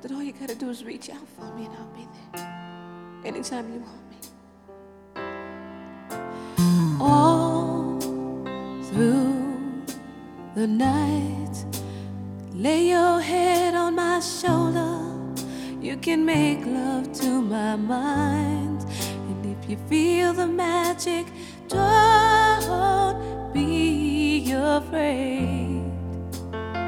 that all you gotta do is reach out for me and I'll be there anytime you want me. All through the night, lay your head on my shoulder. You can make love to my mind. And if you feel the magic, don't be afraid.